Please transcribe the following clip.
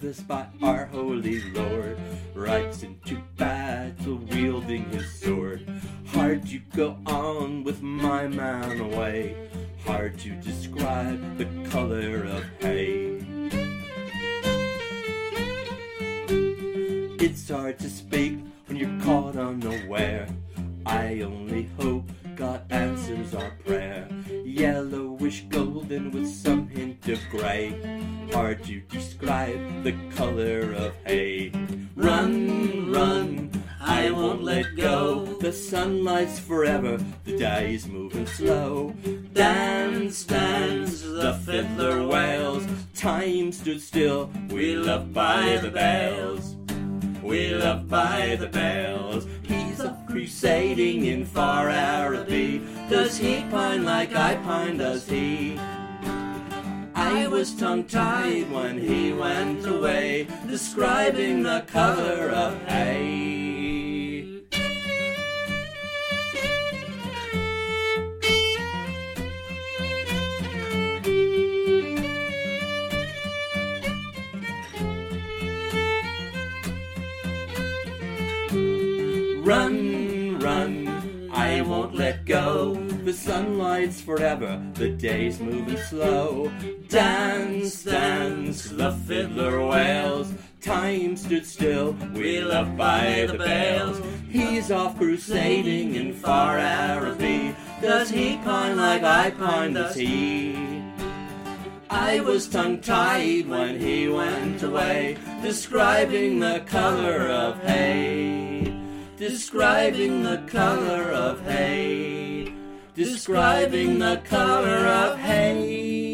us by our holy Lord, rides into battle wielding his sword. Hard to go on with my man away, hard to describe the color of hay. It's hard to speak when you're caught unaware. I only hope God answers our prayer. Yellowish golden with some hint of grey, hard to describe the color of hay. Run, run, I won't let go. The sun lights forever, the day's moving slow. Dance, dance, the fiddler wails. Time stood still, we love by the bells. We love by the bells. He's off crusading in far Araby. Does he pine like I pine, does he? I was tongue-tied when he went away, describing the color of hay. Run, run, I won't let go. The sun lights forever, the day's moving slow. Dance, dance, the fiddler wails. Time stood still, we love by the bells. He's off crusading in far Araby. Does he pine like I pine, does he? I was tongue-tied when he went away, describing the color of hay. Describing the color of hay. Describing the color of hay.